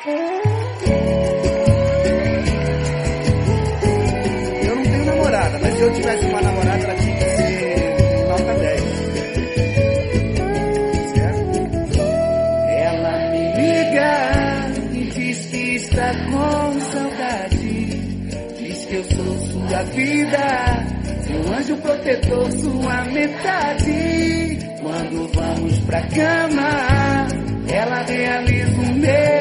Eu não tenho namorada, mas se eu tivesse uma namorada, ela tinha que ser nota 10. Certo? Ela me liga e diz que está com saudade. Diz que eu sou sua vida, seu anjo protetor, sua metade. Quando vamos pra cama, ela realiza o meu